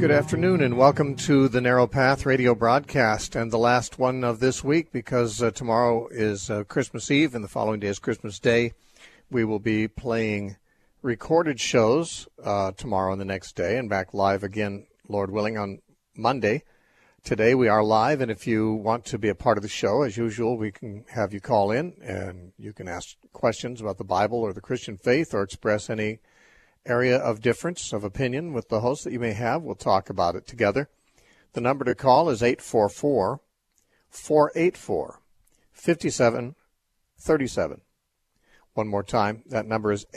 Good afternoon and welcome to the Narrow Path radio broadcast, and the last one of this week because tomorrow is Christmas Eve and the following day is Christmas Day. We will be playing recorded shows tomorrow and the next day, and back live again, Lord willing, on Monday. Today we are live, and if you want to be a part of the show, as usual, we can have you call in and you can ask questions about the Bible or the Christian faith or express any area of difference of opinion with the host that you may have. We'll talk about it together. The number to call is 844-484-5737. One more time, that number is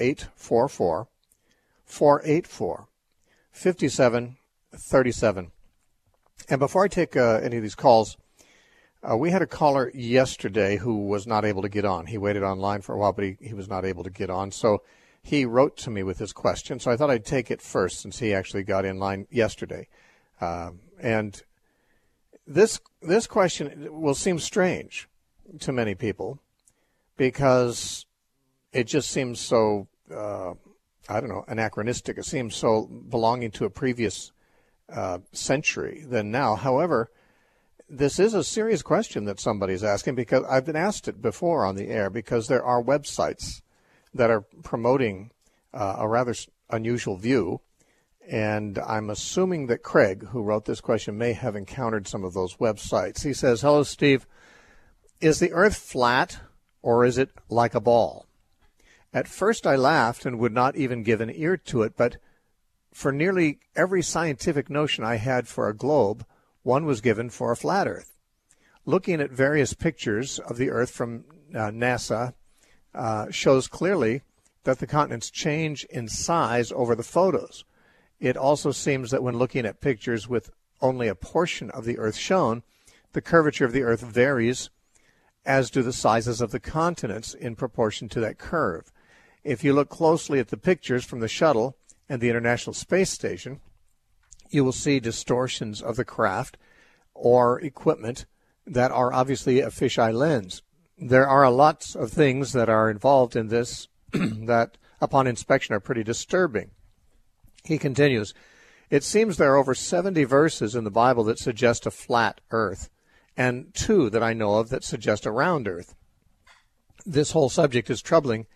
844-484-5737. And before I take any of these calls, we had a caller yesterday who was not able to get on. He waited online for a while, but he was not able to get on. So he wrote to me with his question, so I thought I'd take it first since he actually got in line yesterday. And this question will seem strange to many people because it just seems so, anachronistic. It seems so belonging to a previous century than now. However, this is a serious question that somebody's asking because I've been asked it before on the air because there are websites that are promoting a rather unusual view, and I'm assuming that Craig, who wrote this question, may have encountered some of those websites. He says, "Hello, Steve. Is the earth flat or is it like a ball?" At first I laughed and would not even give an ear to it, but for nearly every scientific notion I had for a globe, one was given for a flat earth. Looking at various pictures of the earth from NASA shows clearly that the continents change in size over the photos. It also seems that when looking at pictures with only a portion of the earth shown, the curvature of the earth varies, as do the sizes of the continents in proportion to that curve. If you look closely at the pictures from the shuttle and the International Space Station, you will see distortions of the craft or equipment that are obviously a fisheye lens. There are lots of things that are involved in this that, upon inspection, are pretty disturbing. He continues, "It seems there are over 70 verses in the Bible that suggest a flat earth, and 2 that I know of that suggest a round earth. This whole subject is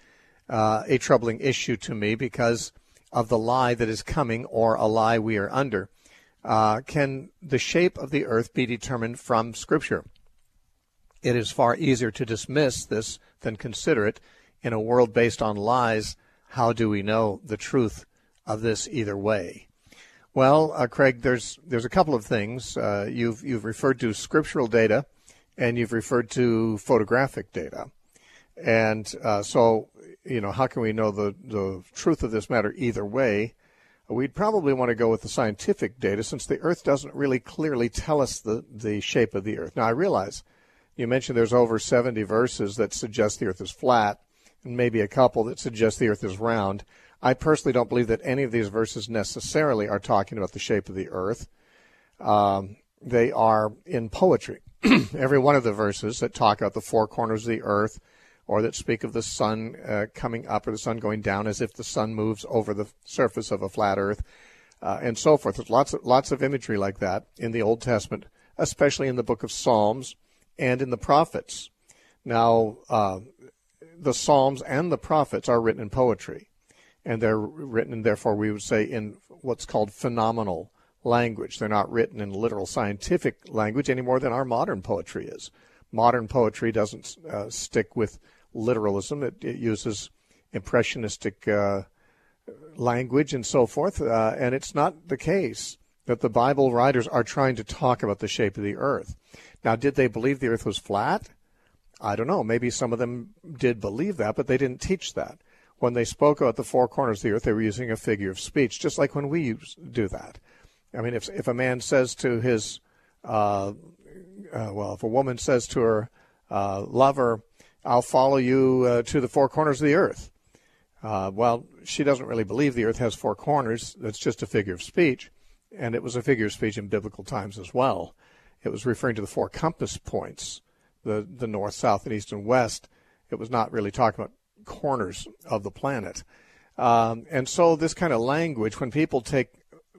a troubling issue to me because of the lie that is coming, or a lie we are under. Can the shape of the earth be determined from Scripture? It is far easier to dismiss this than consider it. In a world based on lies, how do we know the truth of this either way?" Well, Craig, there's a couple of things. You've referred to scriptural data, and you've referred to photographic data. And so, how can we know the truth of this matter either way? We'd probably want to go with the scientific data since the earth doesn't really clearly tell us the shape of the earth. Now, I realize you mentioned there's over 70 verses that suggest the earth is flat, and maybe a couple that suggest the earth is round. I personally don't believe that any of these verses necessarily are talking about the shape of the earth. They are in poetry. Every one of the verses that talk about the four corners of the earth, or that speak of the sun coming up or the sun going down as if the sun moves over the surface of a flat earth, and so forth. There's lots of imagery like that in the Old Testament, especially in the book of Psalms and in the prophets. Now, the Psalms and the prophets are written in poetry, and they're written, and therefore we would say, in what's called phenomenal language. They're not written in literal scientific language any more than our modern poetry is. Modern poetry doesn't stick with literalism. It uses impressionistic language and so forth, and it's not the case that the Bible writers are trying to talk about the shape of the earth. Now, did they believe the earth was flat? I don't know. Maybe some of them did believe that, but they didn't teach that. When they spoke about the four corners of the earth, they were using a figure of speech, just like when we do that. I mean, if a man says to his, if a woman says to her lover, "I'll follow you to the four corners of the earth," well, she doesn't really believe the earth has four corners. That's just a figure of speech, and it was a figure of speech in biblical times as well. It was referring to the four compass points, the north, south, and east, and west. It was not really talking about corners of the planet. And so this kind of language, when people take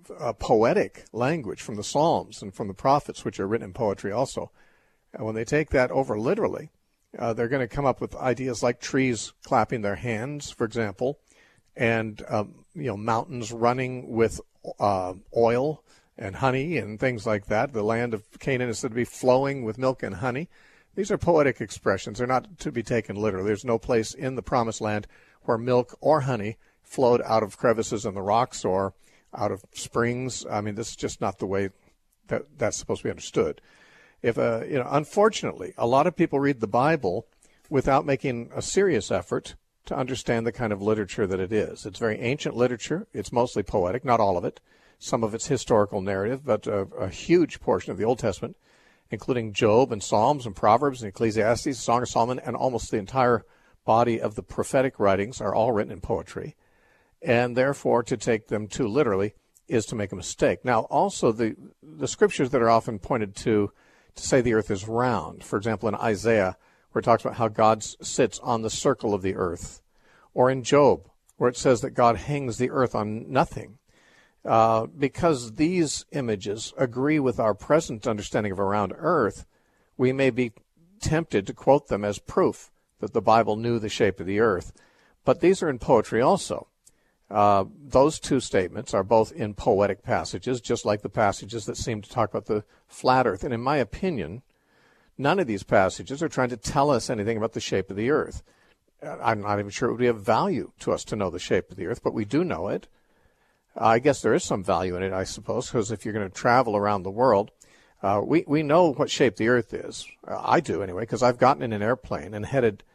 poetic language from the Psalms and from the prophets, which are written in poetry also. And when they take that over literally, they're going to come up with ideas like trees clapping their hands, for example, and mountains running with oil and honey and things like that. The land of Canaan is said to be flowing with milk and honey. These are poetic expressions. They're not to be taken literally. There's no place in the Promised Land where milk or honey flowed out of crevices in the rocks or out of springs. I mean, this is just not the way that's supposed to be understood. Unfortunately, a lot of people read the Bible without making a serious effort to understand the kind of literature that it is. It's very ancient literature. It's mostly poetic, not all of it. Some of it's historical narrative, but a huge portion of the Old Testament, including Job and Psalms and Proverbs and Ecclesiastes, Song of Solomon, and almost the entire body of the prophetic writings are all written in poetry. And therefore, to take them too literally is to make a mistake. Now, also, the scriptures that are often pointed to say the earth is round, for example, in Isaiah, where it talks about how God sits on the circle of the earth, or in Job, where it says that God hangs the earth on nothing. Because these images agree with our present understanding of a round earth, we may be tempted to quote them as proof that the Bible knew the shape of the earth. But these are in poetry also. Those two statements are both in poetic passages, just like the passages that seem to talk about the flat earth. And in my opinion, none of these passages are trying to tell us anything about the shape of the earth. I'm not even sure it would be of value to us to know the shape of the earth, but we do know it. I guess there is some value in it, I suppose, because if you're going to travel around the world, we know what shape the earth is. I do anyway, because I've gotten in an airplane and headed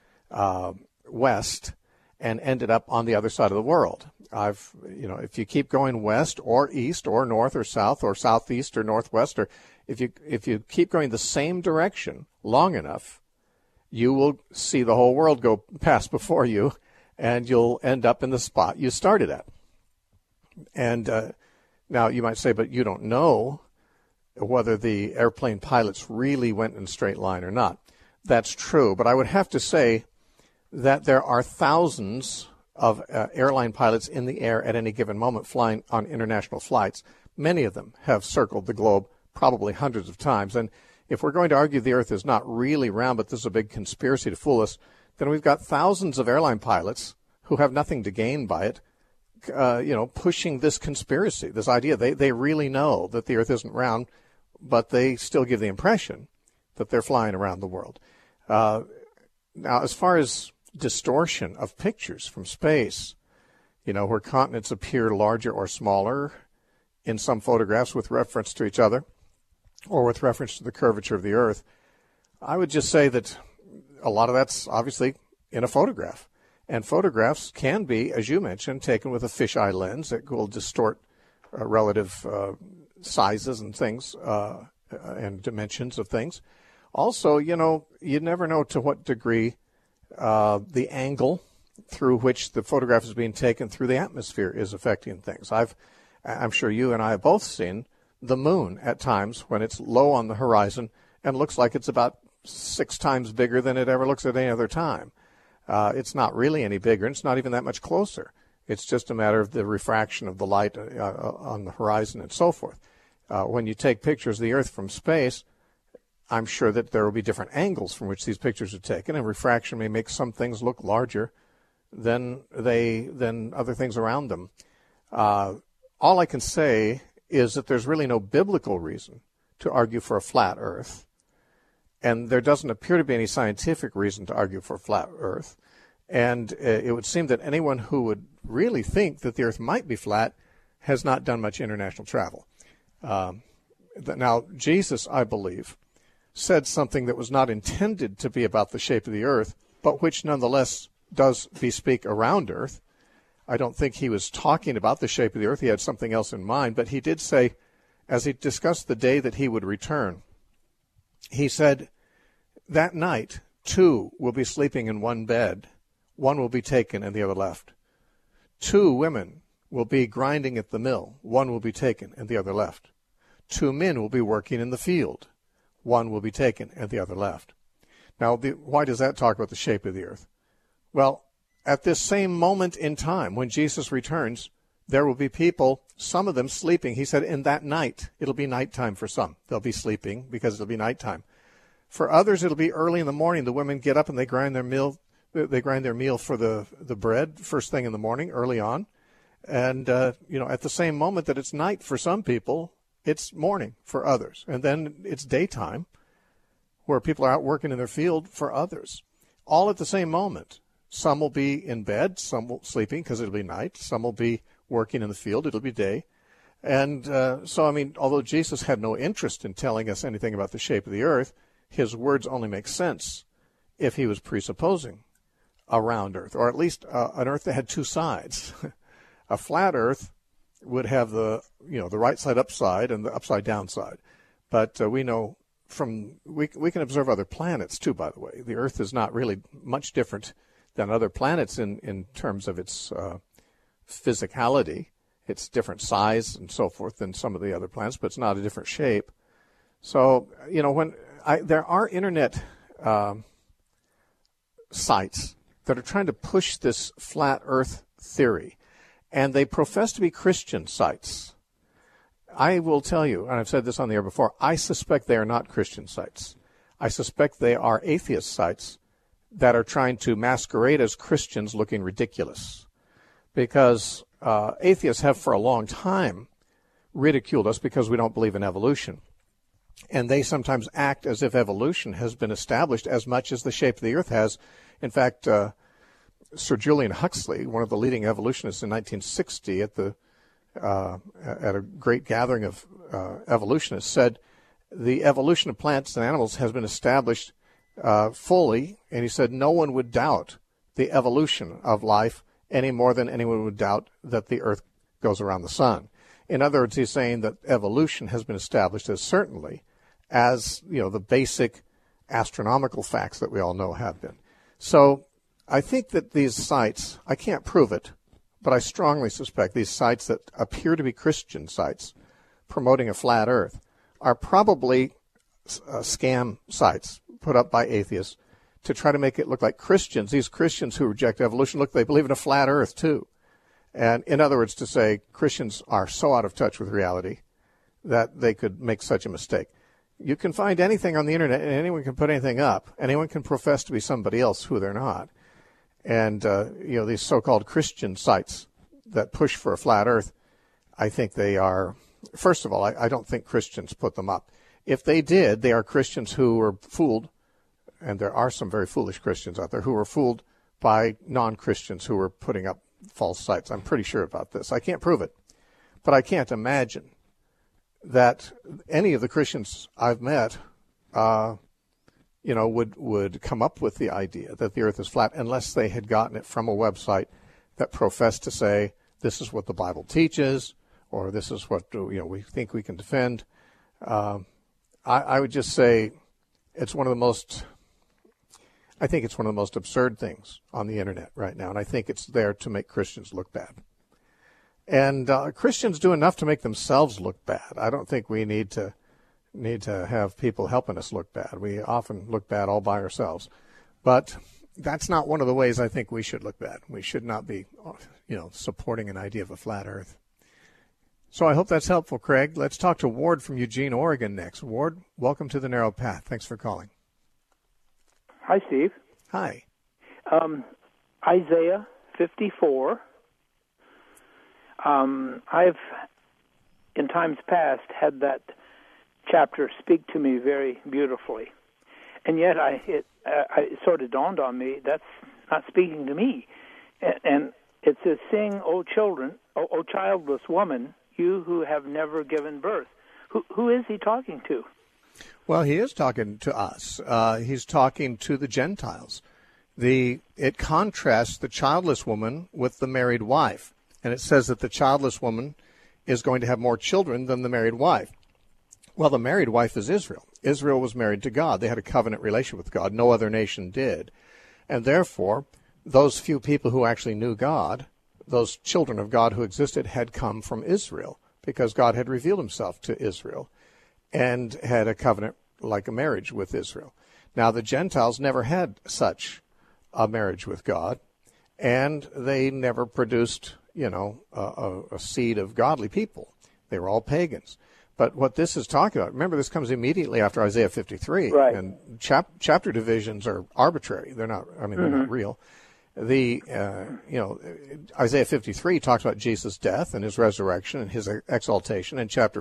west and ended up on the other side of the world. If you keep going west or east or north or south or southeast or northwest, or if you keep going the same direction long enough, you will see the whole world go past before you, and you'll end up in the spot you started at. And now you might say, but you don't know whether the airplane pilots really went in a straight line or not. That's true, but I would have to say that there are thousands of airline pilots in the air at any given moment flying on international flights. Many of them have circled the globe probably hundreds of times. And if we're going to argue the earth is not really round, but this is a big conspiracy to fool us, then we've got thousands of airline pilots who have nothing to gain by it, pushing this conspiracy, this idea. They really know that the earth isn't round, but they still give the impression that they're flying around the world. Now, as far as distortion of pictures from space, where continents appear larger or smaller in some photographs with reference to each other or with reference to the curvature of the earth, I would just say that a lot of that's obviously in a photograph. And photographs can be, as you mentioned, taken with a fisheye lens that will distort relative sizes and things and dimensions of things. Also, you never know to what degree the angle through which the photograph is being taken through the atmosphere is affecting things. I'm sure you and I have both seen the moon at times when it's low on the horizon and looks like it's about 6 times bigger than it ever looks at any other time. It's not really any bigger, and it's not even that much closer. It's just a matter of the refraction of the light on the horizon and so forth. When you take pictures of the Earth from space, I'm sure that there will be different angles from which these pictures are taken, and refraction may make some things look larger than other things around them. All I can say is that there's really no biblical reason to argue for a flat Earth. And there doesn't appear to be any scientific reason to argue for a flat Earth. And it would seem that anyone who would really think that the Earth might be flat has not done much international travel. Now, Jesus, I believe, said something that was not intended to be about the shape of the Earth, but which nonetheless does bespeak a round Earth. I don't think he was talking about the shape of the Earth. He had something else in mind. But he did say, as he discussed the day that he would return, he said, that night, 2 will be sleeping in one bed. 1 will be taken and the other left. 2 women will be grinding at the mill. 1 will be taken and the other left. 2 men will be working in the field. 1 will be taken and the other left. Now, why does that talk about the shape of the earth? Well, at this same moment in time, when Jesus returns, there will be people, some of them sleeping. He said in that night, it'll be nighttime for some. They'll be sleeping because it'll be nighttime. For others, it'll be early in the morning. The women get up and they grind their meal. They grind their meal for the bread first thing in the morning, early on. And, at the same moment that it's night for some people, it's morning for others. And then it's daytime where people are out working in their field for others. All at the same moment. Some will be in bed, some will sleeping because it'll be night. Some will be working in the field, it'll be day. And although Jesus had no interest in telling us anything about the shape of the earth, his words only make sense if he was presupposing a round earth, or at least an earth that had two sides. A flat earth would have the right side upside and the upside down side. But we know we can observe other planets too, by the way. The earth is not really much different than other planets in terms of its physicality. It's different size and so forth than some of the other planets, but it's not a different shape. So, there are internet sites that are trying to push this flat earth theory, and they profess to be Christian sites. I will tell you, and I've said this on the air before, I suspect they are not Christian sites. I suspect they are atheist sites that are trying to masquerade as Christians looking ridiculous. Because atheists have for a long time ridiculed us because we don't believe in evolution. And they sometimes act as if evolution has been established as much as the shape of the earth has. In fact, Sir Julian Huxley, one of the leading evolutionists in 1960 at a great gathering of evolutionists, said the evolution of plants and animals has been established fully, and he said no one would doubt the evolution of life any more than anyone would doubt that the earth goes around the sun. In other words, he's saying that evolution has been established as certainly as, the basic astronomical facts that we all know have been. So I think that these sites, I can't prove it, but I strongly suspect these sites that appear to be Christian sites promoting a flat earth are probably scam sites put up by atheists to try to make it look like Christians, these Christians who reject evolution, look, they believe in a flat earth too. And in other words, to say Christians are so out of touch with reality that they could make such a mistake. You can find anything on the internet, and anyone can put anything up. Anyone can profess to be somebody else who they're not. And, these so-called Christian sites that push for a flat earth, I think they are, first of all, I don't think Christians put them up. If they did, they are Christians who were fooled, and there are some very foolish Christians out there who were fooled by non-Christians who were putting up false sites. I'm pretty sure about this. I can't prove it, but I can't imagine that any of the Christians I've met, would come up with the idea that the earth is flat unless they had gotten it from a website that professed to say, this is what the Bible teaches, or this is what, we think we can defend. I would just say it's one of the most absurd things on the internet right now, and I think it's there to make Christians look bad. And Christians do enough to make themselves look bad. I don't think we need to have people helping us look bad. We often look bad all by ourselves. But that's not one of the ways I think we should look bad. We should not be, supporting an idea of a flat earth. So I hope that's helpful, Craig. Let's talk to Ward from Eugene, Oregon next. Ward, welcome to The Narrow Path. Thanks for calling. Hi, Steve. Hi. Isaiah 54. I've, in times past, had that chapter speak to me very beautifully. And yet it sort of dawned on me, that's not speaking to me. And it says, sing, O children, O childless woman, you who have never given birth. Who is he talking to? Well, he is talking to us. He's talking to the Gentiles. It contrasts the childless woman with the married wife. And it says that the childless woman is going to have more children than the married wife. Well, the married wife is Israel. Israel was married to God. They had a covenant relation with God. No other nation did. And therefore, those few people who actually knew God, those children of God who existed, had come from Israel because God had revealed himself to Israel and had a covenant like a marriage with Israel. Now, the Gentiles never had such a marriage with God, and they never produced, a seed of godly people. They were all pagans. But what this is talking about, remember, this comes immediately after Isaiah 53, right. And chapter divisions are arbitrary. They're not. They're not real. Isaiah 53 talks about Jesus' death and his resurrection and his exaltation, and chapter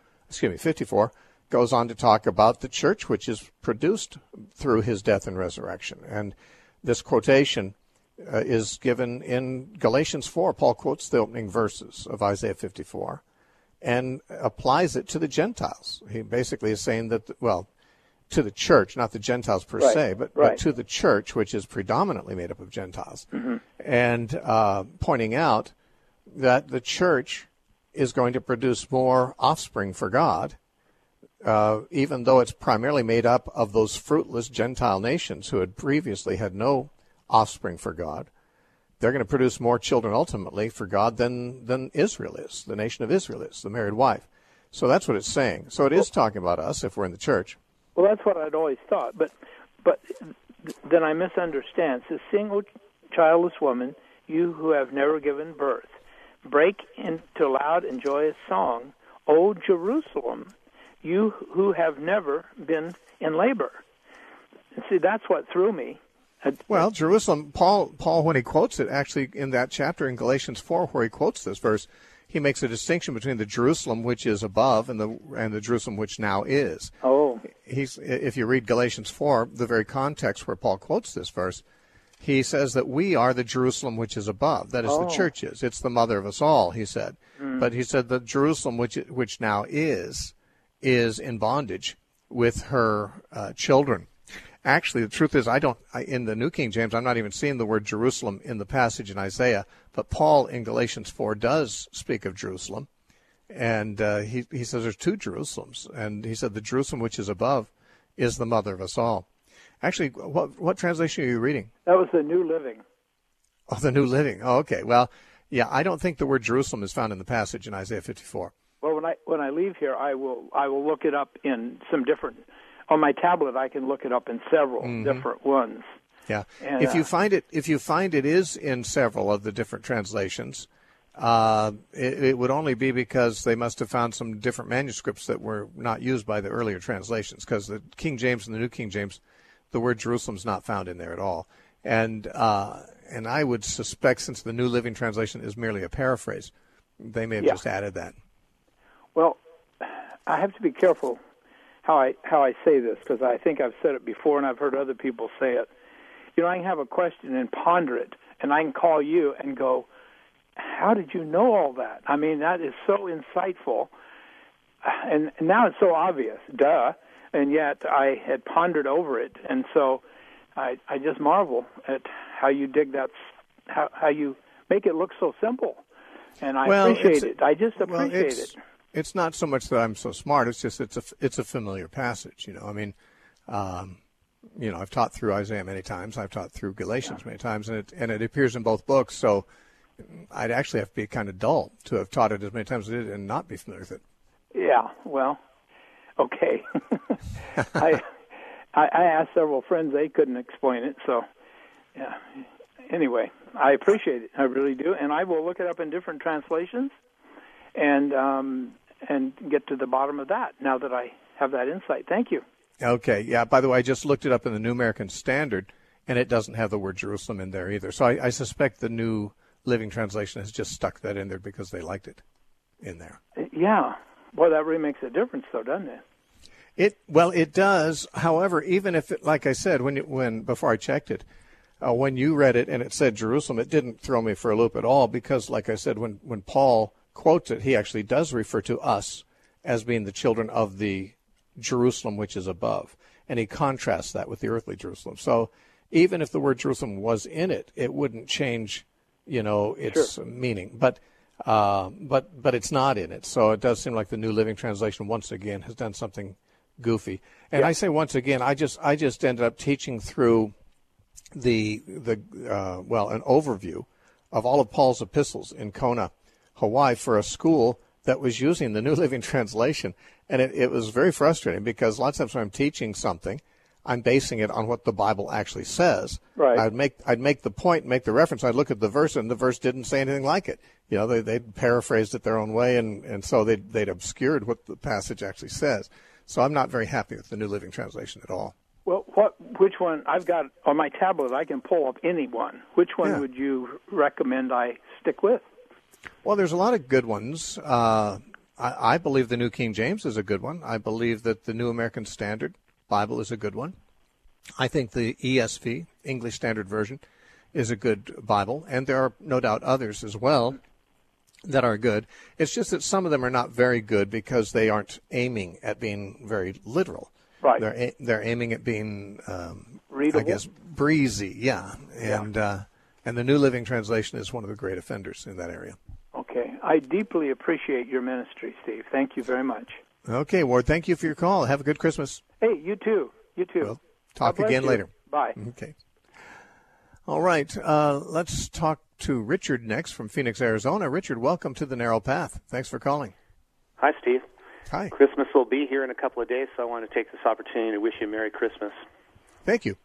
54 goes on to talk about the church which is produced through his death and resurrection. And this quotation is given in Galatians 4. Paul quotes the opening verses of Isaiah 54 and applies it to the Gentiles. He basically is saying that, to the church, not the Gentiles per se, but to the church, which is predominantly made up of Gentiles, and pointing out that the church is going to produce more offspring for God, even though it's primarily made up of those fruitless Gentile nations who had previously had no offspring for God. They're going to produce more children ultimately for God than Israel is, the nation of Israel is, the married wife. So that's what it's saying. So it is talking about us if we're in the church. Well, that's what I'd always thought. But then I misunderstand. It says, sing, O childless woman, you who have never given birth. Break into loud and joyous song, O Jerusalem, you who have never been in labor. And see, that's what threw me. Well, Jerusalem, Paul, when he quotes it, actually in that chapter in Galatians 4 where he quotes this verse, he makes a distinction between the Jerusalem which is above and the Jerusalem which now is. Oh. If you read Galatians 4, the very context where Paul quotes this verse, he says that we are the Jerusalem which is above. That is, the church is. It's the mother of us all, he said. But he said the Jerusalem which now is in bondage with her children. Actually, the truth is, in the New King James, I'm not even seeing the word Jerusalem in the passage in Isaiah, but Paul in Galatians 4 does speak of Jerusalem, and he says there's two Jerusalems, and he said the Jerusalem which is above is the mother of us all. Actually, what translation are you reading? That was the New Living. Oh, the New Living. Oh, okay. Well, yeah, I don't think the word Jerusalem is found in the passage in Isaiah 54. Well, when I leave here, I will look it up in some different. On my tablet, I can look it up in several different ones. Yeah, and, if you find it is in several of the different translations, it would only be because they must have found some different manuscripts that were not used by the earlier translations. Because the King James and the New King James, the word Jerusalem's not found in there at all. And I would suspect, since the New Living Translation is merely a paraphrase, they may have just added that. Well, I have to be careful how I say this, because I think I've said it before and I've heard other people say it. I can have a question and ponder it, and I can call you and go, how did you know all that? I mean, that is so insightful, and now it's so obvious, duh, and yet I had pondered over it, and so I just marvel at how you dig that, how you make it look so simple, and I appreciate it. I just appreciate it. It's not so much that I'm so smart. It's just it's a familiar passage. I've taught through Isaiah many times. I've taught through Galatians many times, and it appears in both books. So I'd actually have to be kind of dull to have taught it as many times as I did and not be familiar with it. Yeah. Well, okay. I asked several friends; they couldn't explain it. So, yeah. Anyway, I appreciate it. I really do, and I will look it up in different translations, and get to the bottom of that now that I have that insight. Thank you. Okay. Yeah, by the way, I just looked it up in the New American Standard, and it doesn't have the word Jerusalem in there either. So I suspect the New Living Translation has just stuck that in there because they liked it in there. Yeah. Boy, that really makes a difference, though, doesn't it? It does. However, even if, like I said, before I checked it, when you read it and it said Jerusalem, it didn't throw me for a loop at all because, like I said, when Paul quotes it, he actually does refer to us as being the children of the Jerusalem which is above, and he contrasts that with the earthly Jerusalem. So even if the word Jerusalem was in it, it wouldn't change, its meaning. But it's not in it. So it does seem like the New Living Translation once again has done something goofy. And I say once again, I just ended up teaching through an overview of all of Paul's epistles in Kona, Hawaii, for a school that was using the New Living Translation. And it was very frustrating because lots of times when I'm teaching something, I'm basing it on what the Bible actually says. Right. I'd make the point, make the reference. I'd look at the verse, and the verse didn't say anything like it. They'd paraphrased it their own way, and so they'd obscured what the passage actually says. So I'm not very happy with the New Living Translation at all. Well, which one? I've got on my tablet. I can pull up any one. Which one would you recommend I stick with? Well, there's a lot of good ones. I believe the New King James is a good one. I believe that the New American Standard Bible is a good one. I think the ESV, English Standard Version, is a good Bible, and there are no doubt others as well that are good. It's just that some of them are not very good because they aren't aiming at being very literal. Right. They're aiming at being, readable. I guess, breezy. Yeah. And the New Living Translation is one of the great offenders in that area. Okay. I deeply appreciate your ministry, Steve. Thank you very much. Okay, Ward. Thank you for your call. Have a good Christmas. Hey, you too. You too. Well, talk again later. Bye. Okay. All right. Let's talk to Richard next from Phoenix, Arizona. Richard, welcome to The Narrow Path. Thanks for calling. Hi, Steve. Hi. Christmas will be here in a couple of days, so I want to take this opportunity to wish you a Merry Christmas. Thank you.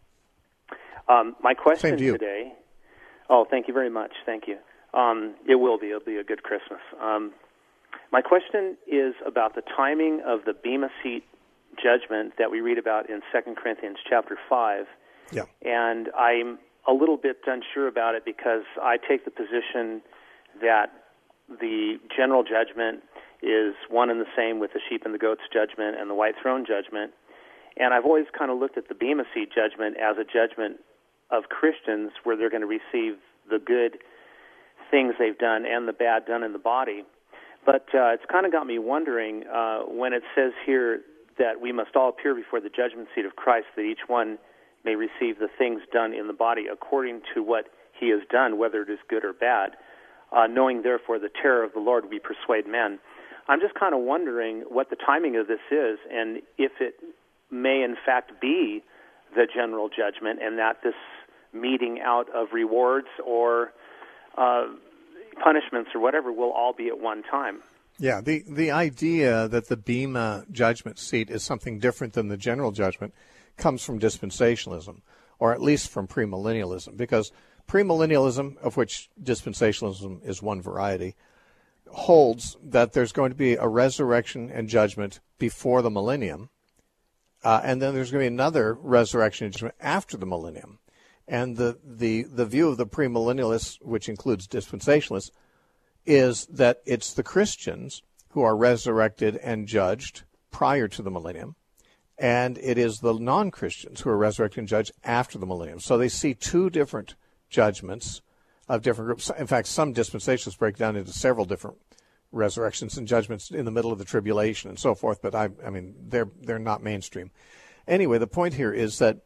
My question Same to you. today... Oh, thank you very much. Thank you. It will be. It'll be a good Christmas. My question is about the timing of the Bema Seat judgment that we read about in 2 Corinthians chapter 5. Yeah. And I'm a little bit unsure about it because I take the position that the general judgment is one and the same with the sheep and the goats judgment and the white throne judgment. And I've always kind of looked at the Bema Seat judgment as a judgment of Christians where they're going to receive the good things they've done and the bad done in the body. But it's kind of got me wondering when it says here that we must all appear before the judgment seat of Christ, that each one may receive the things done in the body according to what he has done, whether it is good or bad, knowing therefore the terror of the Lord we persuade men. I'm just kind of wondering what the timing of this is and if it may in fact be the general judgment and that this meeting out of rewards or punishments or whatever will all be at one time. Yeah, the idea that the Bema judgment seat is something different than the general judgment comes from dispensationalism, or at least from premillennialism, because premillennialism, of which dispensationalism is one variety, holds that there's going to be a resurrection and judgment before the millennium, and then there's going to be another resurrection and judgment after the millennium. And the view of the premillennialists, which includes dispensationalists, is that it's the Christians who are resurrected and judged prior to the millennium, and it is the non-Christians who are resurrected and judged after the millennium. So they see two different judgments of different groups. In fact, some dispensationalists break down into several different resurrections and judgments in the middle of the tribulation and so forth, but I mean, they're not mainstream. Anyway, the point here is that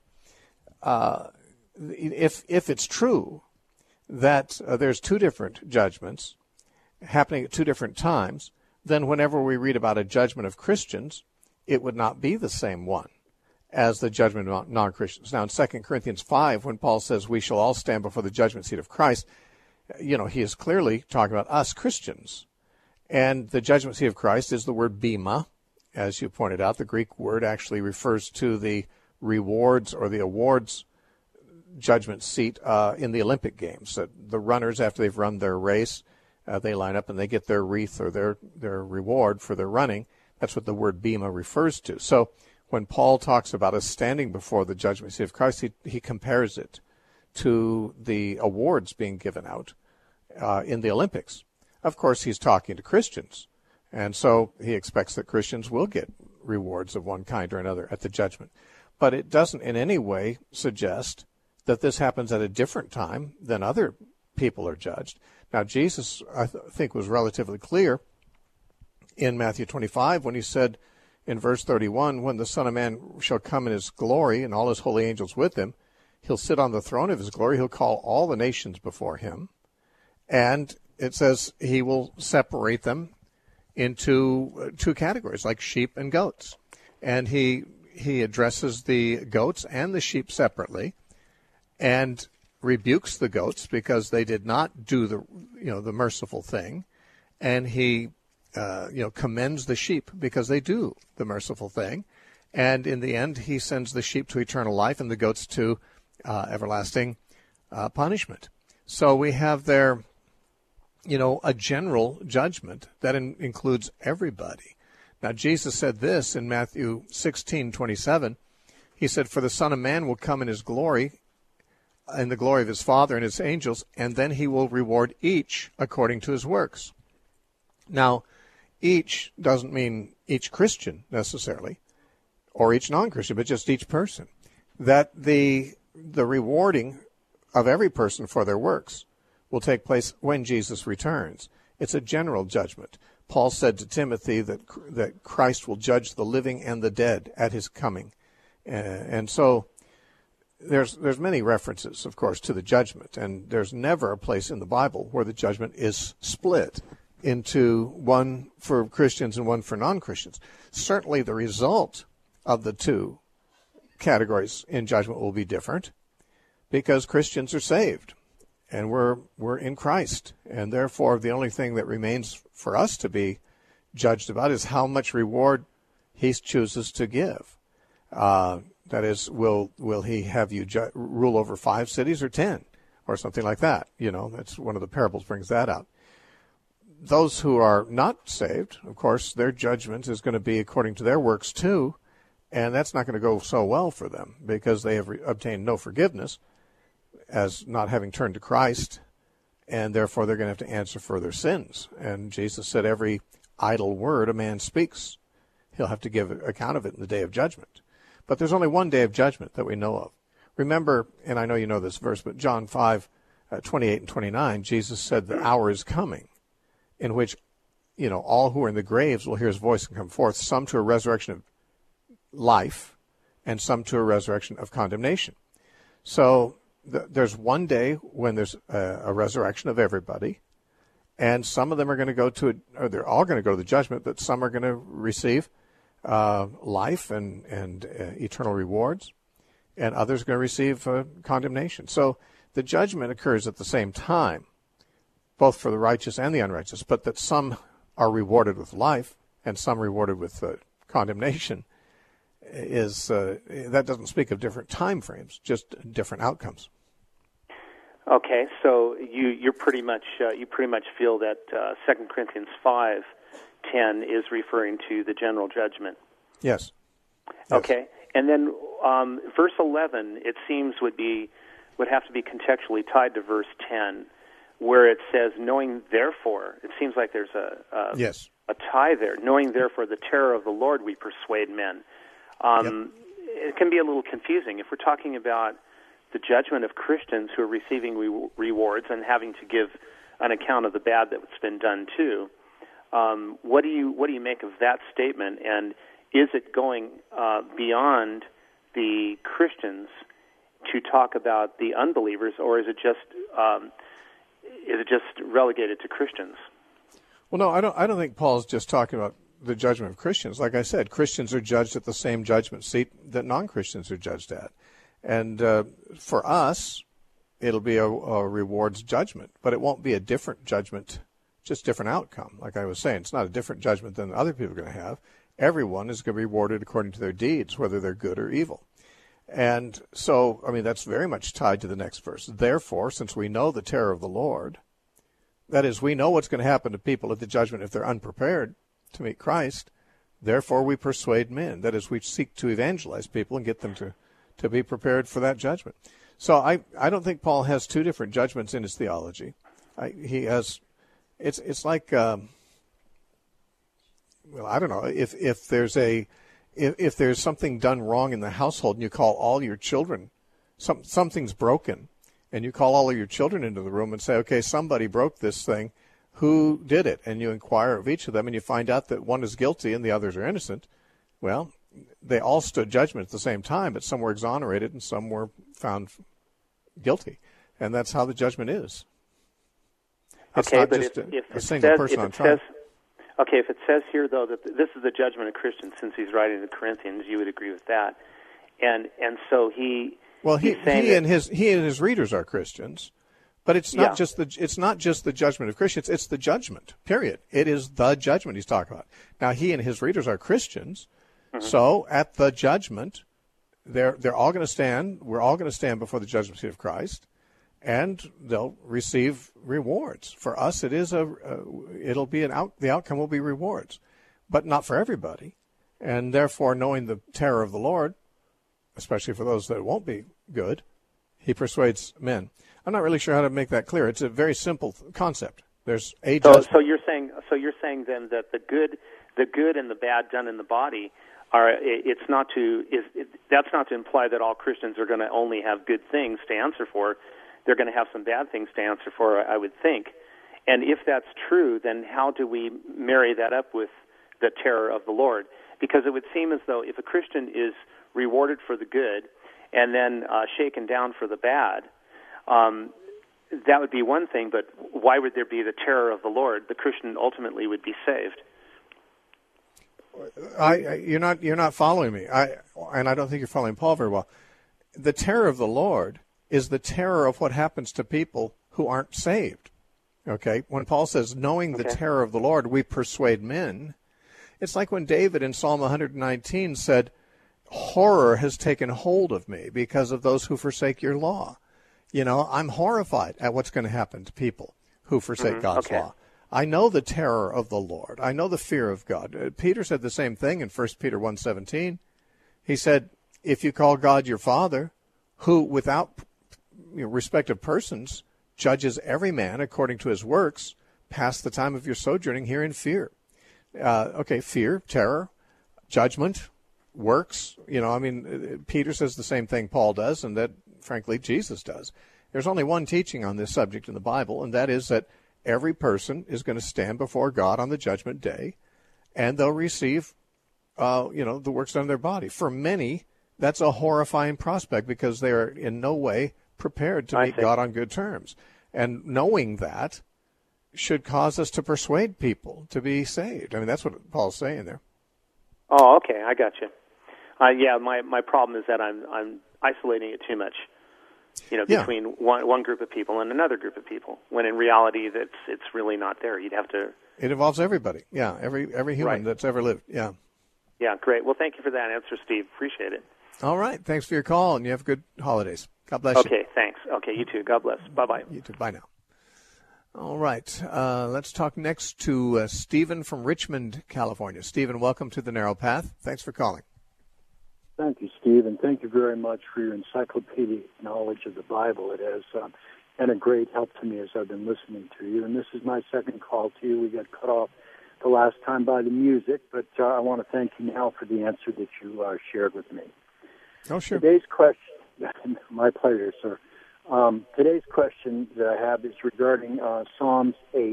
if it's true that there's two different judgments happening at two different times, then whenever we read about a judgment of Christians, it would not be the same one as the judgment of non-Christians. Now, in 2 Corinthians 5, when Paul says we shall all stand before the judgment seat of Christ, he is clearly talking about us Christians. And the judgment seat of Christ is the word bema. As you pointed out, the Greek word actually refers to the rewards or the awards judgment seat in the Olympic Games. The runners, after they've run their race, they line up and they get their wreath or their reward for their running. That's what the word bema refers to. So when Paul talks about us standing before the judgment seat of Christ, he compares it to the awards being given out in the Olympics. Of course, he's talking to Christians, and so he expects that Christians will get rewards of one kind or another at the judgment. But it doesn't in any way suggest that this happens at a different time than other people are judged. Now, Jesus, I think, was relatively clear in Matthew 25 when he said in verse 31, when the Son of Man shall come in his glory and all his holy angels with him, he'll sit on the throne of his glory, he'll call all the nations before him, and it says he will separate them into two categories, like sheep and goats. And he addresses the goats and the sheep separately and rebukes the goats because they did not do the merciful thing, and he commends the sheep because they do the merciful thing, And in the end, he sends the sheep to eternal life and the goats to everlasting punishment. So we have there, a general judgment that includes everybody. Now, Jesus said this in Matthew 16:27. He said, "For the Son of Man will come in his glory, in the glory of his Father and his angels, and then he will reward each according to his works." Now, each doesn't mean each Christian necessarily, or each non-Christian, but just each person. That the rewarding of every person for their works will take place when Jesus returns. It's a general judgment. Paul said to Timothy that Christ will judge the living and the dead at his coming. And so there's many references, of course, to the judgment, and there's never a place in the Bible where the judgment is split into one for Christians and one for non-Christians. Certainly the result of the two categories in judgment will be different because Christians are saved and we're in Christ, and therefore the only thing that remains for us to be judged about is how much reward he chooses to give. That is, will he have you rule over 5 cities or 10 or something like that? That's one of the parables brings that out. Those who are not saved, of course, their judgment is going to be according to their works too, and that's not going to go so well for them because they have obtained no forgiveness as not having turned to Christ, and therefore they're going to have to answer for their sins. And Jesus said every idle word a man speaks, he'll have to give account of it in the day of judgment. But there's only one day of judgment that we know of. Remember, and I know you know this verse, but John 5:28 and 29, Jesus said the hour is coming in which, all who are in the graves will hear his voice and come forth, some to a resurrection of life and some to a resurrection of condemnation. So there's one day when there's a resurrection of everybody, and some of them are going to go or they're all going to go to the judgment, but some are going to receive life and eternal rewards, and others are going to receive condemnation. So the judgment occurs at the same time, both for the righteous and the unrighteous, but that some are rewarded with life and some rewarded with condemnation that doesn't speak of different time frames, just different outcomes. Okay, so you pretty much feel that 2 Corinthians 5:10 is referring to the general judgment. Yes. Okay, and then verse 11 it seems would have to be contextually tied to verse 10, where it says, "Knowing therefore," it seems like there's a tie there. "Knowing therefore the terror of the Lord, we persuade men." It can be a little confusing if we're talking about the judgment of Christians who are receiving rewards and having to give an account of the bad that's been done too. What do you make of that statement? And is it going beyond the Christians to talk about the unbelievers, or is it just relegated to Christians? Well, no, I don't think Paul's just talking about the judgment of Christians. Like I said, Christians are judged at the same judgment seat that non-Christians are judged at. And for us, it'll be a rewards judgment, but it won't be a different judgment, just different outcome. Like I was saying, it's not a different judgment than other people are going to have. Everyone is going to be rewarded according to their deeds, whether they're good or evil. And so, that's very much tied to the next verse. Therefore, since we know the terror of the Lord, that is, we know what's going to happen to people at the judgment if they're unprepared to meet Christ, therefore we persuade men. That is, we seek to evangelize people and get them to be prepared for that judgment. So I don't think Paul has two different judgments in his theology. He has, it's like, I don't know, if there's something done wrong in the household and you call all your children, something's broken, and you call all of your children into the room and say, okay, somebody broke this thing, who did it? And you inquire of each of them and you find out that one is guilty and the others are innocent. Well, they all stood judgment at the same time, but some were exonerated and some were found guilty. And that's how the judgment is. It's not just a single person on trial. Okay, if it says here, though, that this is the judgment of Christians, since he's writing to the Corinthians, you would agree with that. And so he and his readers are Christians, but it's not just the judgment of Christians, it's the judgment, period. It is the judgment he's talking about. Now, he and his readers are Christians, Mm-hmm. So at the judgment, they're all going to stand. We're all going to stand before the judgment seat of Christ, and they'll receive rewards. For us, it is it'll be the outcome will be rewards, but not for everybody. And therefore, knowing the terror of the Lord, especially for those that won't be good, he persuades men. I'm not really sure how to make that clear. It's a very simple concept. There's a judgment. So you're saying then that the good and the bad done in the body that's not to imply that all Christians are going to only have good things to answer for. They're going to have some bad things to answer for, I would think. And if that's true, then how do we marry that up with the terror of the Lord? Because it would seem as though if a Christian is rewarded for the good and then shaken down for the bad, that would be one thing, but why would there be the terror of the Lord? The Christian ultimately would be saved. You're not following me. And I don't think you're following Paul very well. The terror of the Lord is the terror of what happens to people who aren't saved. Okay? When Paul says, knowing the terror of the Lord, we persuade men, it's like when David in Psalm 119 said, horror has taken hold of me because of those who forsake your law. You know, I'm horrified at what's going to happen to people who forsake God's law. I know the terror of the Lord. I know the fear of God. Peter said the same thing in 1 Peter 1:17. He said, if you call God your Father, who without respect of persons judges every man according to his works, pass the time of your sojourning here in fear. Fear, terror, judgment, works. Peter says the same thing Paul does, and that, frankly, Jesus does. There's only one teaching on this subject in the Bible, and that is that every person is going to stand before God on the judgment day, and they'll receive, the works done in their body. For many, that's a horrifying prospect because they are in no way prepared to meet God on good terms. And knowing that should cause us to persuade people to be saved. I mean, that's what Paul's saying there. Oh, okay, I got you. My problem is that I'm isolating it too much. Between one group of people and another group of people, when in reality it's really not there. You'd have to. It involves everybody. Yeah, every human that's ever lived. Yeah. Yeah, great. Well, thank you for that answer, Steve. Appreciate it. All right. Thanks for your call, and you have good holidays. God bless you. Okay, thanks. Okay, you too. God bless. Bye-bye. You too. Bye now. All right. Let's talk next to Stephen from Richmond, California. Stephen, welcome to The Narrow Path. Thanks for calling. Thank you, Steve, and thank you very much for your encyclopedic knowledge of the Bible. It has been a great help to me as I've been listening to you. And this is my second call to you. We got cut off the last time by the music, but I want to thank you now for the answer that you shared with me. Oh, sure. Today's question, my pleasure, sir. Today's question that I have is regarding Psalms 8.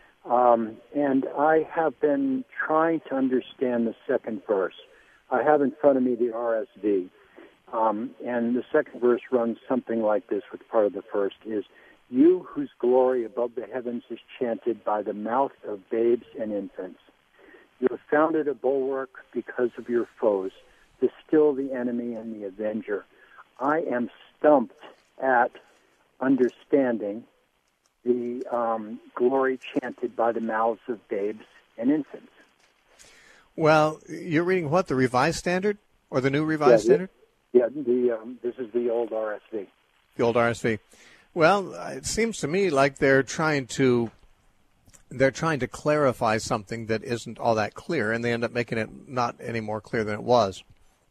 And I have been trying to understand the second verse. I have in front of me the RSV, and the second verse runs something like this, with part of the first is, you whose glory above the heavens is chanted by the mouth of babes and infants. You have founded a bulwark because of your foes, to still the enemy and the avenger. I am stumped at understanding the glory chanted by the mouths of babes and infants. Well, you're reading what, the Revised Standard or the New Revised Standard? This is the old RSV. The old RSV. Well, it seems to me like they're trying to clarify something that isn't all that clear, and they end up making it not any more clear than it was.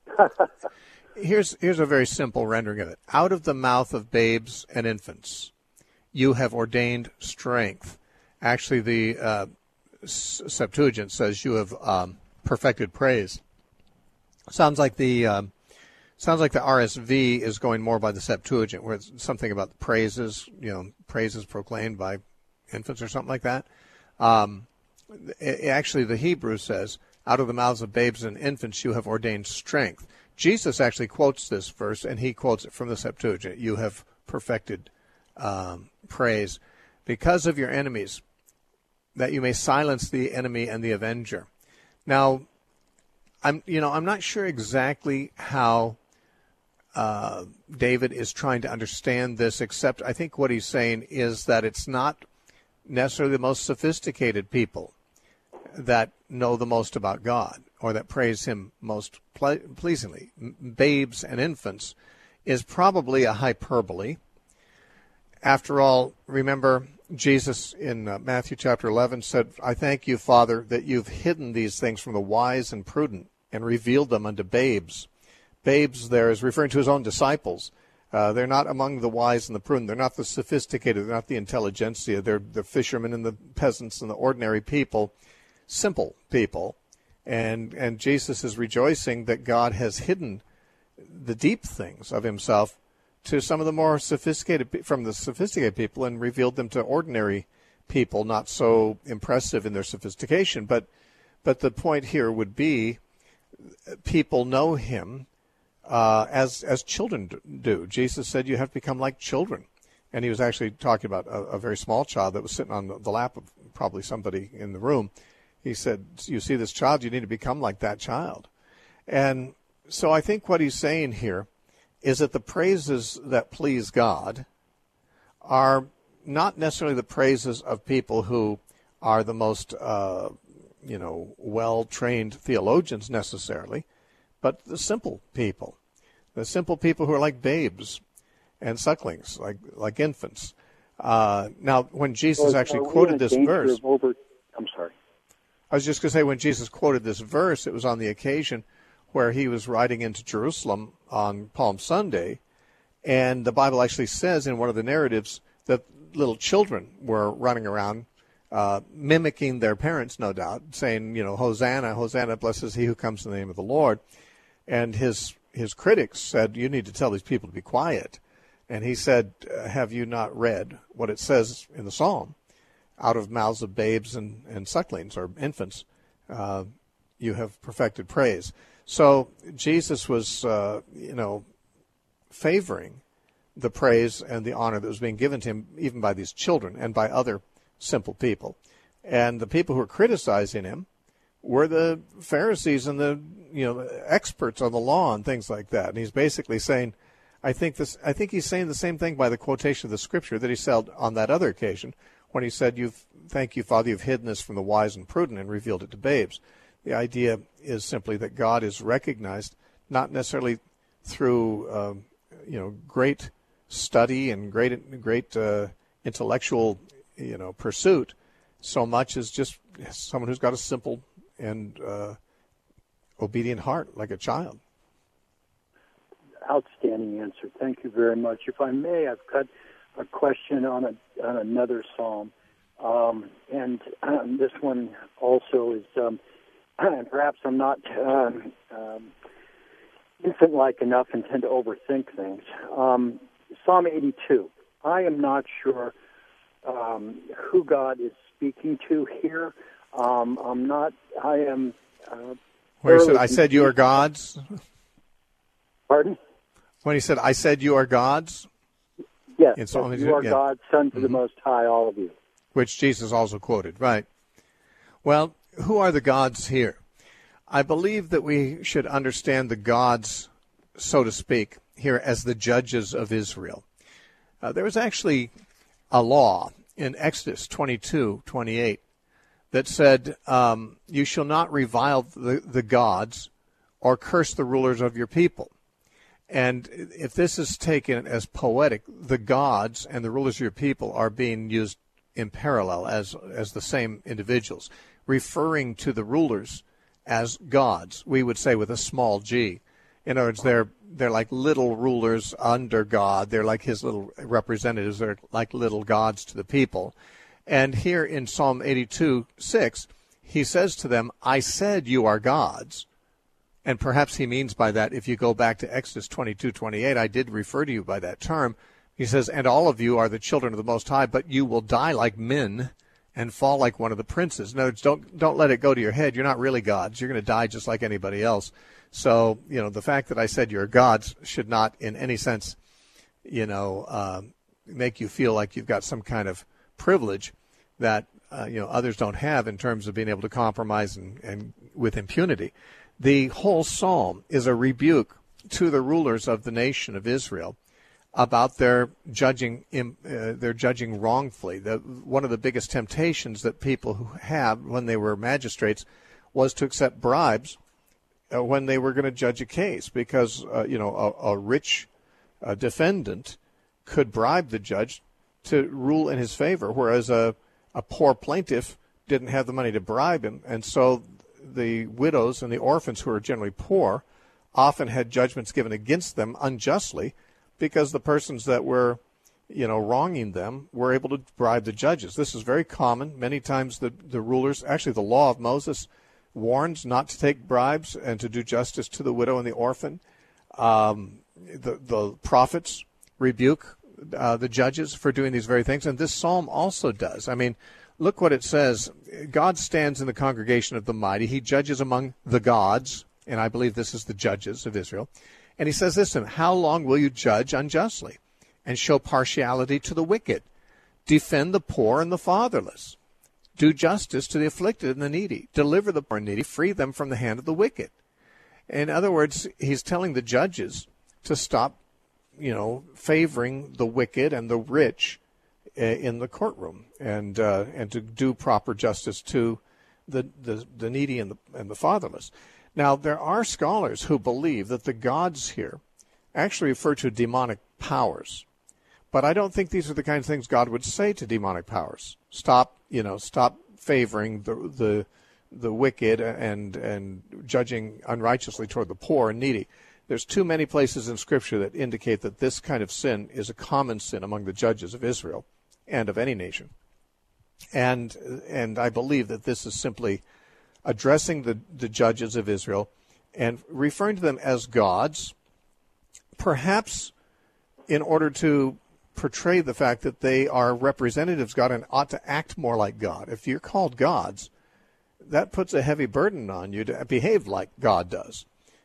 Here's a very simple rendering of it. Out of the mouth of babes and infants, you have ordained strength. Actually, the Septuagint says you have perfected praise. Sounds like the RSV is going more by the Septuagint, where it's something about the praises, praises proclaimed by infants or something like that. Actually, the Hebrew says, out of the mouths of babes and infants you have ordained strength. Jesus actually quotes this verse, and he quotes it from the Septuagint. You have perfected praise because of your enemies, that you may silence the enemy and the avenger. Now, I'm not sure exactly how David is trying to understand this, except I think what he's saying is that it's not necessarily the most sophisticated people that know the most about God. or that praise him most pleasingly, babes and infants, is probably a hyperbole. After all, remember, Jesus in Matthew chapter 11 said, I thank you, Father, that you've hidden these things from the wise and prudent and revealed them unto babes. Babes there is referring to his own disciples. They're not among the wise and the prudent. They're not the sophisticated. They're not the intelligentsia. They're the fishermen and the peasants and the ordinary people, simple people. And Jesus is rejoicing that God has hidden the deep things of himself to some of the more sophisticated, from the sophisticated people, and revealed them to ordinary people, not so impressive in their sophistication. But the point here would be, people know him as children do. Jesus said you have to become like children. And he was actually talking about a very small child that was sitting on the lap of probably somebody in the room. He said, you see this child, you need to become like that child. And so I think what he's saying here is that the praises that please God are not necessarily the praises of people who are the most, well-trained theologians necessarily, but the simple people who are like babes and sucklings, like infants. Now, when Jesus actually quoted this verse, I'm sorry. I was just going to say, when Jesus quoted this verse, it was on the occasion where he was riding into Jerusalem on Palm Sunday, and the Bible actually says in one of the narratives that little children were running around mimicking their parents, no doubt, saying, Hosanna, Hosanna, blessed is he who comes in the name of the Lord. And his critics said, you need to tell these people to be quiet. And he said, have you not read what it says in the Psalm? Out of mouths of babes and sucklings or infants, you have perfected praise. So Jesus was, favoring the praise and the honor that was being given to him, even by these children and by other simple people. And the people who were criticizing him were the Pharisees and the experts on the law and things like that. And he's basically saying, I think he's saying the same thing by the quotation of the scripture that he said on that other occasion when he said, thank you, Father, you've hidden this from the wise and prudent and revealed it to babes. The idea is simply that God is recognized not necessarily through great study and great intellectual pursuit, so much as just someone who's got a simple and obedient heart, like a child. Outstanding answer. Thank you very much. If I may, I've got a question on another psalm, and this one also is, and perhaps I'm not infant-like enough and tend to overthink things. Psalm 82. I am not sure who God is speaking to here. Where he said, I said you are gods? Pardon? When he said, I said you are gods? Yes, you are God's sons of the Most High, all of you. Which Jesus also quoted, right. Well, who are the gods here? I believe that we should understand the gods, so to speak, here as the judges of Israel. There was actually a law in Exodus 22:28 that said, you shall not revile the gods or curse the rulers of your people. And if this is taken as poetic, the gods and the rulers of your people are being used in parallel as the same individuals, referring to the rulers as gods, we would say with a small g. In other words, they're like little rulers under God. They're like his little representatives. They're like little gods to the people. And here in Psalm 82:6, he says to them, I said you are gods. And perhaps he means by that, if you go back to Exodus 22:28, I did refer to you by that term. He says, and all of you are the children of the Most High, but you will die like men and fall like one of the princes. In other words, don't let it go to your head. You're not really gods. You're going to die just like anybody else. So, the fact that I said you're gods should not in any sense, make you feel like you've got some kind of privilege that, others don't have in terms of being able to compromise and with impunity. The whole psalm is a rebuke to the rulers of the nation of Israel about their judging wrongfully. One of the biggest temptations that people who have when they were magistrates was to accept bribes when they were going to judge a case, because a rich defendant could bribe the judge to rule in his favor, whereas a poor plaintiff didn't have the money to bribe him, and so the widows and the orphans, who are generally poor, often had judgments given against them unjustly, because the persons that were wronging them were able to bribe the judges. This is very common. Many times the rulers, actually the law of Moses warns not to take bribes and to do justice to the widow and the orphan. The prophets rebuke the judges for doing these very things, and this psalm also does. I mean, look what it says. God stands in the congregation of the mighty. He judges among the gods, and I believe this is the judges of Israel. And he says this, how long will you judge unjustly and show partiality to the wicked? Defend the poor and the fatherless. Do justice to the afflicted and the needy. Deliver the poor and needy. Free them from the hand of the wicked. In other words, he's telling the judges to stop, favoring the wicked and the rich in the courtroom, and to do proper justice to the needy and the fatherless. Now, there are scholars who believe that the gods here actually refer to demonic powers. But I don't think these are the kind of things God would say to demonic powers. Stop favoring the wicked and judging unrighteously toward the poor and needy. There's too many places in Scripture that indicate that this kind of sin is a common sin among the judges of Israel and of any nation. And I believe that this is simply addressing the judges of Israel and referring to them as gods, perhaps in order to portray the fact that they are representatives of God and ought to act more like God. If you're called gods, that puts a heavy burden on you to behave like God does,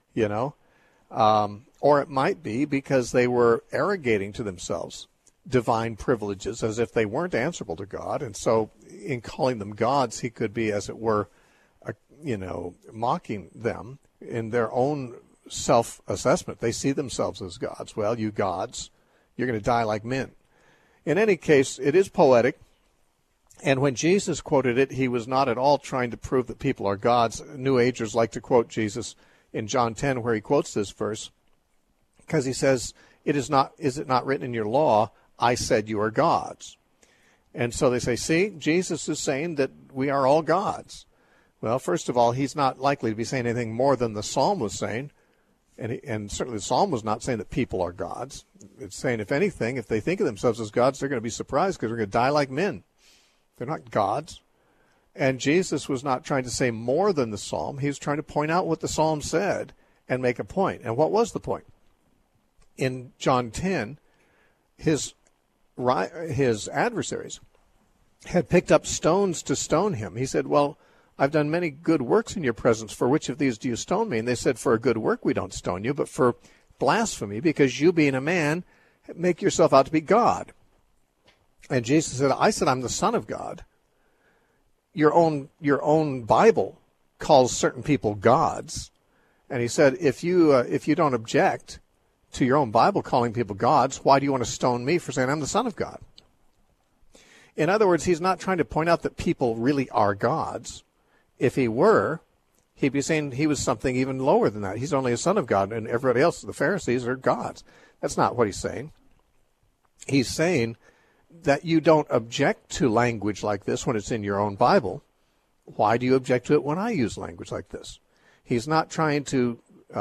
or it might be because they were arrogating to themselves divine privileges as if they weren't answerable to God, and so in calling them gods, he could be, as it were, mocking them in their own self-assessment. They see themselves as gods. Well, you gods, you're going to die like men. In any case, it is poetic, and when Jesus quoted it, he was not at all trying to prove that people are gods. New Agers like to quote Jesus in John 10, where he quotes this verse, because he says, is it not written in your law, I said you are gods? And so they say, see, Jesus is saying that we are all gods. Well, first of all, he's not likely to be saying anything more than the psalm was saying. And certainly the psalm was not saying that people are gods. It's saying, if anything, if they think of themselves as gods, they're going to be surprised because they're going to die like men. They're not gods. And Jesus was not trying to say more than the psalm. He was trying to point out what the psalm said and make a point. And what was the point? In John 10, his adversaries had picked up stones to stone him. He said, well, I've done many good works in your presence. For which of these do you stone me? And they said, for a good work we don't stone you, but for blasphemy, because you being a man, make yourself out to be God. And Jesus said, I said I'm the Son of God. Your own Bible calls certain people gods. And he said, if you don't object to your own Bible calling people gods, why do you want to stone me for saying I'm the Son of God? In other words, he's not trying to point out that people really are gods. If he were, he'd be saying he was something even lower than that. He's only a son of God, and everybody else, the Pharisees, are gods. That's not what he's saying. He's saying that you don't object to language like this when it's in your own Bible. Why do you object to it when I use language like this? He's not trying to,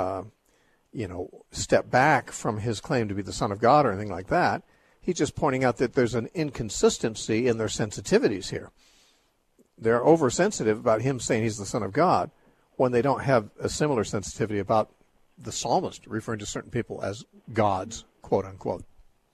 step back from his claim to be the Son of God or anything like that. He's just pointing out that there's an inconsistency in their sensitivities here. They're oversensitive about him saying he's the Son of God when they don't have a similar sensitivity about the psalmist referring to certain people as gods, quote unquote.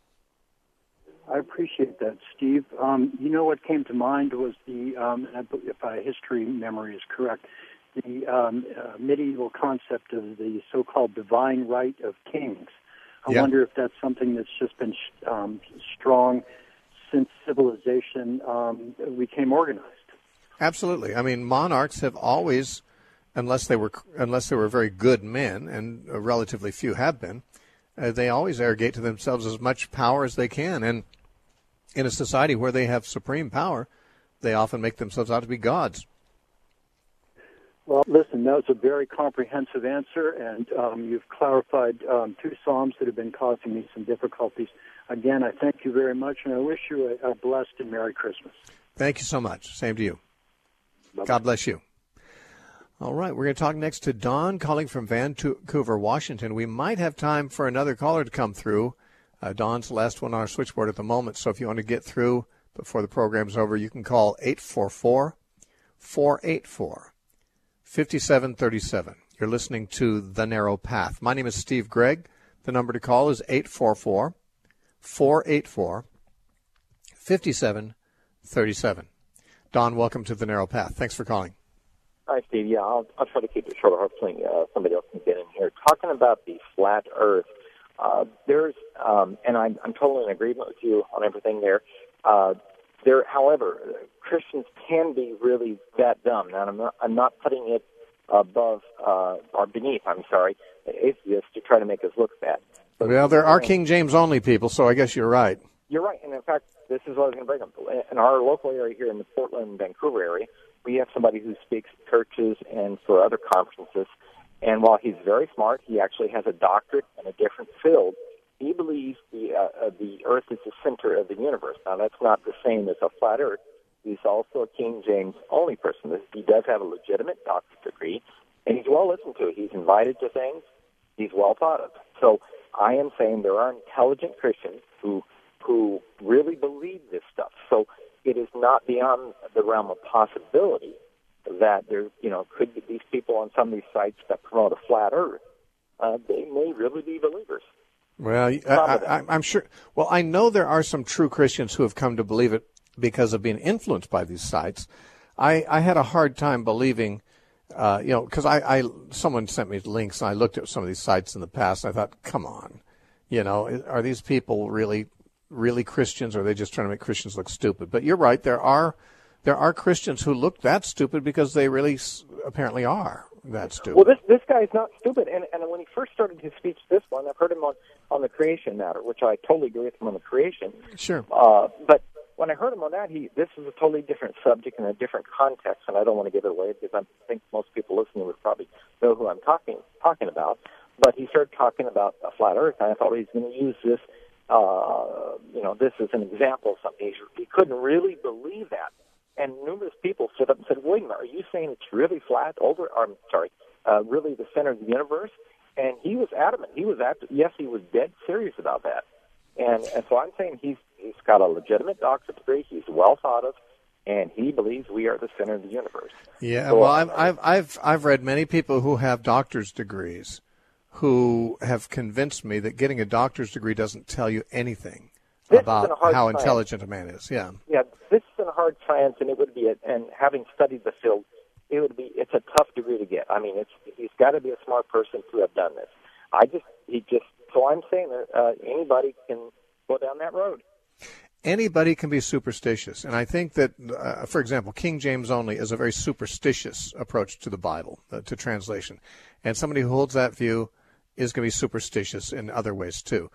I appreciate that, Steve. What came to mind was if my history memory is correct, the medieval concept of the so-called divine right of kings. I wonder if that's something that's just been strong since civilization became organized. Absolutely. I mean, monarchs have always, unless they were very good men, and relatively few have been, they always arrogate to themselves as much power as they can. And in a society where they have supreme power, they often make themselves out to be gods. Well, listen, that was a very comprehensive answer, and you've clarified two Psalms that have been causing me some difficulties. Again, I thank you very much, and I wish you a blessed and Merry Christmas. Thank you so much. Same to you. Bye-bye. God bless you. All right, we're going to talk next to Don calling from Vancouver, Washington. We might have time for another caller to come through. Don's the last one on our switchboard at the moment, so if you want to get through before the program's over, you can call 844-484-5737. You're listening to The Narrow Path. My name is Steve Gregg. The number to call is 844-484-5737. Don, welcome to The Narrow Path. Thanks for calling. Hi, Steve. Yeah, I'll try to keep it short. Hopefully somebody else can get in here. Talking about the flat Earth, and I'm totally in agreement with you on everything there. However, Christians can be really that dumb. Now, I'm not putting it above or beneath, atheists to try to make us look bad. But well, there are King James only people, so I guess you're right. You're right, and in fact, this is what I was going to bring up. In our local area here in the Portland, Vancouver area, we have somebody who speaks at churches and for other conferences, and while he's very smart, he actually has a doctorate in a different field. He believes the Earth is the center of the universe. Now, that's not the same as a flat Earth. He's also a King James only person. He does have a legitimate doctorate degree, and he's well listened to. He's invited to things. He's well thought of. So I am saying there are intelligent Christians who really believe this stuff. So it is not beyond the realm of possibility that there, could be these people on some of these sites that promote a flat Earth. They may really be believers. Well, I'm sure. Well, I know there are some true Christians who have come to believe it because of being influenced by these sites. I had a hard time believing, because someone sent me links and I looked at some of these sites in the past and I thought, come on, are these people really Christians, or are they just trying to make Christians look stupid? But you're right. There are Christians who look that stupid because they really apparently are that stupid. Well, this guy is not stupid. And when he first started his speech, this one, I've heard him on the creation matter, which I totally agree with him on the creation. Sure. But when I heard him on that, this is a totally different subject and a different context, and I don't want to give it away because I think most people listening would probably know who I'm talking about. But he started talking about a flat Earth, and I thought he was going to use this. This is an example of something. He couldn't really believe that. And numerous people stood up and said, wait a minute, are you saying it's really flat, really the center of the universe? And he was adamant. He was dead serious about that. And so I'm saying he's got a legitimate doctorate degree. He's well thought of, and he believes we are the center of the universe. Yeah, so, well, I've read many people who have doctor's degrees who have convinced me that getting a doctor's degree doesn't tell you anything about how intelligent a man is. Yeah. Yeah, this is a hard science, and it would be, and having studied the field, it's a tough degree to get. I mean, he's got to be a smart person to have done this. So I'm saying that anybody can go down that road. Anybody can be superstitious, and I think that, for example, King James only is a very superstitious approach to the Bible, to translation, and somebody who holds that view is going to be superstitious in other ways too.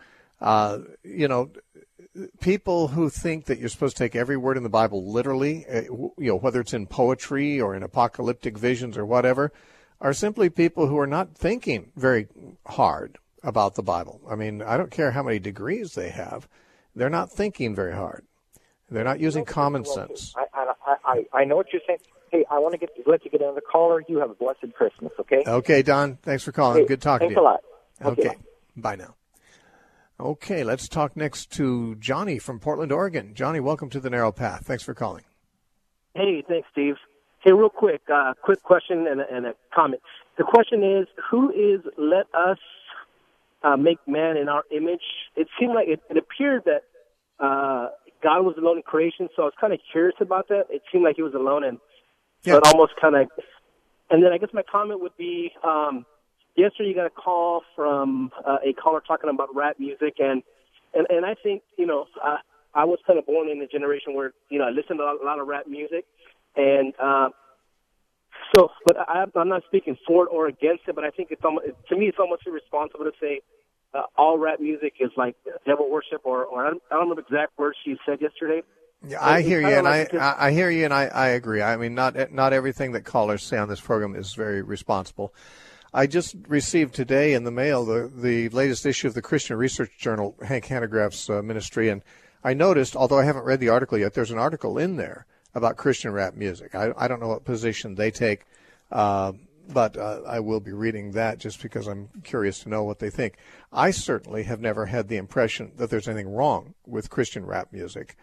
People who think that you're supposed to take every word in the Bible literally, whether it's in poetry or in apocalyptic visions or whatever, are simply people who are not thinking very hard about the Bible. I mean, I don't care how many degrees they have. They're not thinking very hard. They're not using common sense. I know what you're saying. Hey, I want to let you get another caller. You have a blessed Christmas, okay? Okay, Don. Thanks for calling. Hey, good talking to you. Thanks a lot. Okay. Bye now. Okay, let's talk next to Johnny from Portland, Oregon. Johnny, welcome to The Narrow Path. Thanks for calling. Hey, thanks, Steve. Hey, real quick question and a comment. The question is, who is let us make man in our image? It seemed like it appeared that God was alone in creation, so I was kind of curious about that. It seemed like he was alone, and so it almost kind of. And then I guess my comment would be, yesterday you got a call from a caller talking about rap music, and I think I was kind of born in a generation where I listened to a lot of rap music, and but I'm not speaking for it or against it, but I think to me it's almost irresponsible to say all rap music is like devil worship, or I don't remember the exact words she said yesterday. Yeah, I hear you, and I hear you, and I agree. I mean, not everything that callers say on this program is very responsible. I just received today in the mail the latest issue of the Christian Research Journal, Hank Hanegraaff's ministry, and I noticed, although I haven't read the article yet, there's an article in there about Christian rap music. I don't know what position they take, but I will be reading that just because I'm curious to know what they think. I certainly have never had the impression that there's anything wrong with Christian rap music.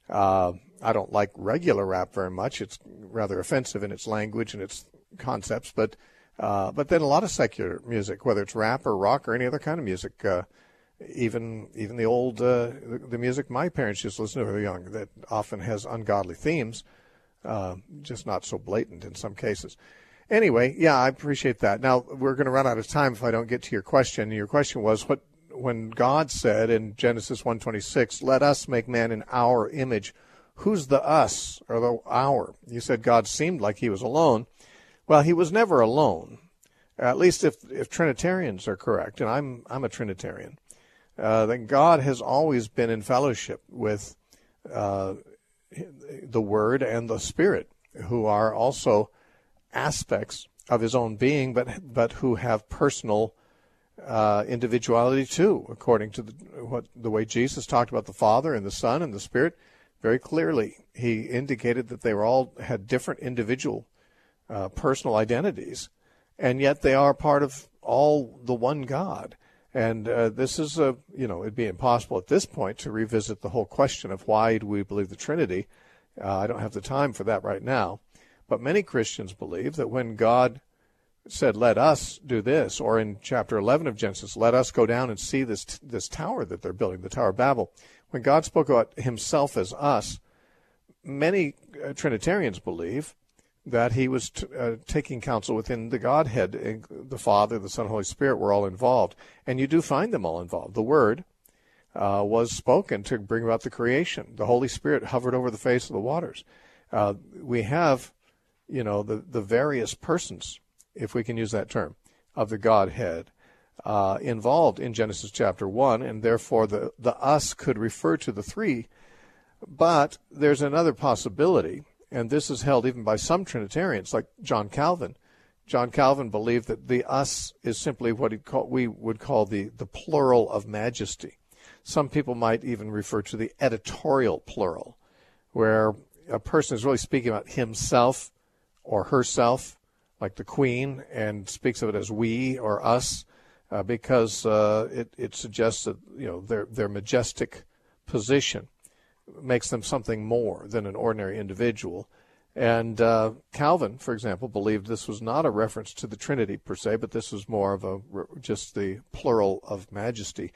I don't like regular rap very much. It's rather offensive in its language and its concepts, but then a lot of secular music, whether it's rap or rock or any other kind of music, even the old the music my parents used to listen to when they were young, that often has ungodly themes, just not so blatant in some cases. Anyway, yeah, I appreciate that. Now, we're going to run out of time if I don't get to your question. Your question was, when God said in Genesis 1:26, let us make man in our image, who's the us or the our? You said God seemed like he was alone. Well, he was never alone, at least if Trinitarians are correct, and I'm a Trinitarian. Then God has always been in fellowship with the Word and the Spirit, who are also aspects of his own being, but who have personal individuality too, according to the way Jesus talked about the Father and the Son and the Spirit. Very clearly, he indicated that they had different individual personal identities, and yet they are part of all the one God. And this is it'd be impossible at this point to revisit the whole question of why do we believe the Trinity. I don't have the time for that right now. But many Christians believe that when God said, let us do this, or in chapter 11 of Genesis, let us go down and see this tower that they're building, the Tower of Babel. When God spoke about himself as us, many Trinitarians believe that he was taking counsel within the Godhead. The Father, the Son, and Holy Spirit were all involved. And you do find them all involved. The Word was spoken to bring about the creation. The Holy Spirit hovered over the face of the waters. We have, the various persons, if we can use that term, of the Godhead involved in Genesis chapter 1, and therefore the us could refer to the three. But there's another possibility, and this is held even by some Trinitarians, like John Calvin. John Calvin believed that the us is simply what we would call the plural of majesty. Some people might even refer to the editorial plural, where a person is really speaking about himself or herself, like the Queen, and speaks of it as we or us, because it suggests that their majestic position makes them something more than an ordinary individual. And Calvin, for example, believed this was not a reference to the Trinity per se, but this was more of just the plural of majesty,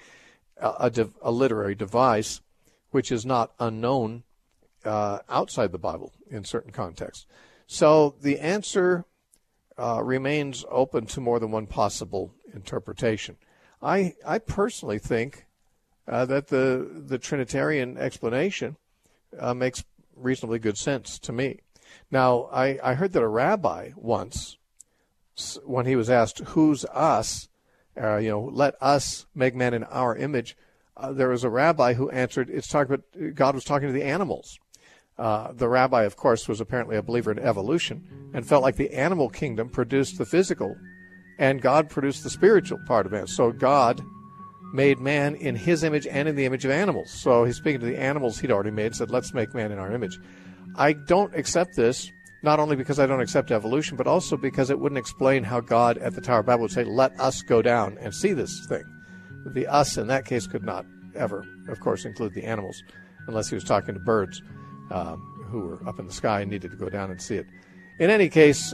a literary device which is not unknown outside the Bible in certain contexts. So the answer remains open to more than one possible interpretation. I personally think that the Trinitarian explanation makes reasonably good sense to me. Now, I heard that a rabbi once, when he was asked, who's us, let us make man in our image, there was a rabbi who answered, God was talking to the animals. The rabbi, of course, was apparently a believer in evolution and felt like the animal kingdom produced the physical and God produced the spiritual part of man. So God made man in his image and in the image of animals. So he's speaking to the animals he'd already made, said, let's make man in our image. I don't accept this, not only because I don't accept evolution, but also because it wouldn't explain how God at the Tower of Babel would say, let us go down and see this thing. The us in that case could not ever, of course, include the animals, unless he was talking to birds who were up in the sky and needed to go down and see it. In any case,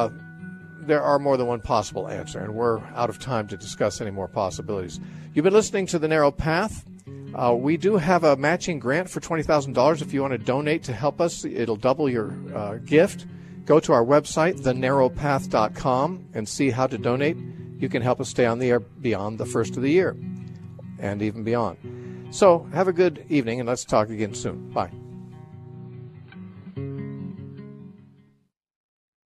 there are more than one possible answer, and we're out of time to discuss any more possibilities. You've been listening to The Narrow Path. We do have a matching grant for $20,000 if you want to donate to help us. It'll double your gift. Go to our website, thenarrowpath.com, and see how to donate. You can help us stay on the air beyond the first of the year and even beyond. So have a good evening, and let's talk again soon. Bye.